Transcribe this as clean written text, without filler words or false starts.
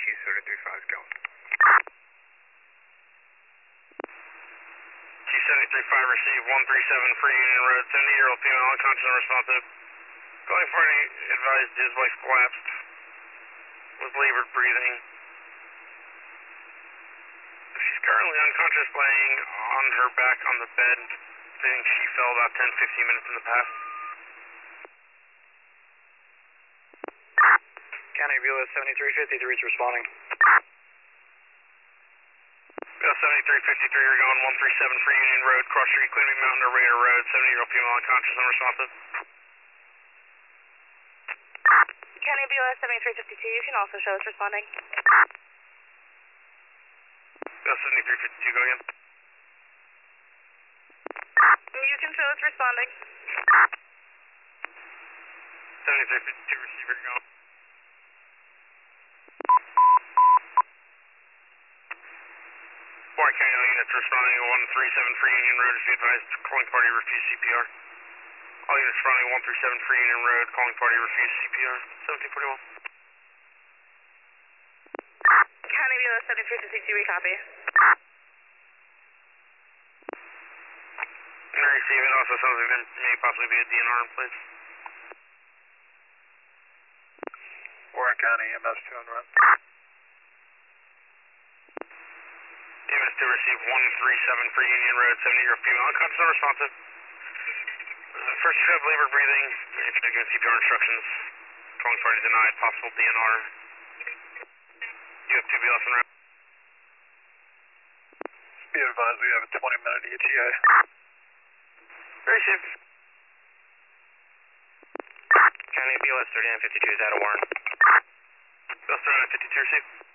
73.5 is going. Q73.5 received 137 Free Union Road, 70-year-old female unconscious and responsive. Calling party advised his wife collapsed with labored breathing. She's currently unconscious, laying on her back on the bed. Saying she fell about 10-15 minutes in the past. County BLS 7353 is responding. BLS 7353, you're going 137 Free Union Road, cross street, Queen Bee Mountain to Raider Road, 70-year-old female unconscious, unresponsive. County BLS 7352, you can also show us responding. BLS 7352, go again. You can show us responding. 7352, receiver, you're going. Warren County units responding to 137 Free Union Road, be advised, calling party refuse CPR. All units responding to 137 Free Union Road, calling party refuse CPR. 1741. County BLS 7352, we copy. Receive it. Also sounds like there may possibly be a DNR in place. Warren County, MS2 on run. MS2 received 137 Free Union Road, 70-year-old female unconscious and responsive. First you have labored breathing. If you're given CPR instructions, calling party denied, possible DNR. You have 2 BLS en route. Be advised, we have a 20-minute ETA. Very safe. County BLS 3952 is out of warrant. BLS 3952, receive.